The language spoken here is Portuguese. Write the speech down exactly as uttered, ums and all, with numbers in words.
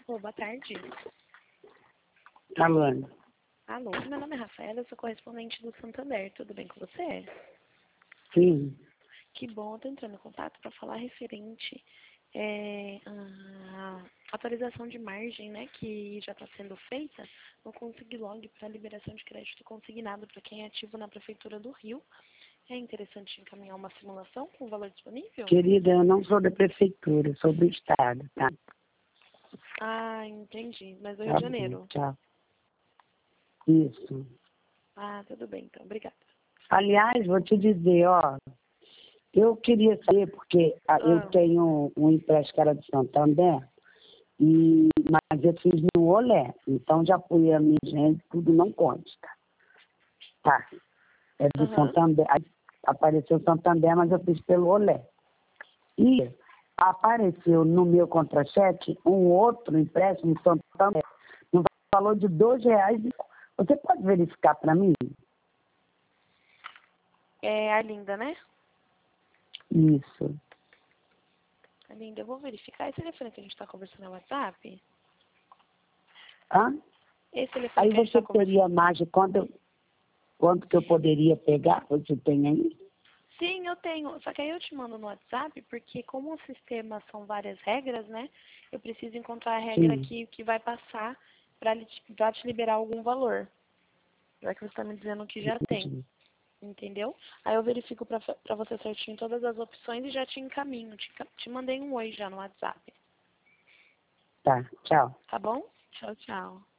Alô, boa tarde. Alô. Alô, meu nome é Rafaela, eu sou correspondente do Santander. Tudo bem com você? Sim. Que bom, eu estou entrando em contato para falar referente é, à atualização de margem, né, que já está sendo feita no Consiglog para liberação de crédito consignado para quem é ativo na Prefeitura do Rio. É interessante encaminhar uma simulação com o valor disponível? Querida, eu não sou da prefeitura, eu sou do estado, tá? Ah, entendi. Mas do Rio Tá de bom, Janeiro. tchau. Isso. Ah, tudo bem, então. Obrigada. Aliás, vou te dizer, ó, eu queria saber, porque ah, eu Ah. tenho um empréstimo que era de Santander, e, mas eu fiz no Olé, então já fui a minha gente, tudo não consta. Tá. É do Aham. Santander. Aí apareceu Santander, mas eu fiz pelo Olé. E apareceu no meu contra-cheque um outro empréstimo Santander, no valor de dois reais. Você pode verificar para mim? É a Linda, né? Isso. Linda, eu vou verificar. Esse telefone que a gente está conversando é o WhatsApp? Hã? Esse telefone Aí que a gente você está conversando... teria margem, quanto, eu- quanto que eu poderia pegar? Você tem aí? Sim, eu tenho. Só que aí eu te mando no WhatsApp, porque como o sistema são várias regras, né? Eu preciso encontrar a regra Sim. que, que vai passar para te liberar algum valor. Já que você está me dizendo que já tem. Entendi. Entendeu? Aí eu verifico para você certinho todas as opções e já te encaminho. Te, enca- te mandei um oi já no WhatsApp. Tá, tchau. Tá bom? Tchau, tchau.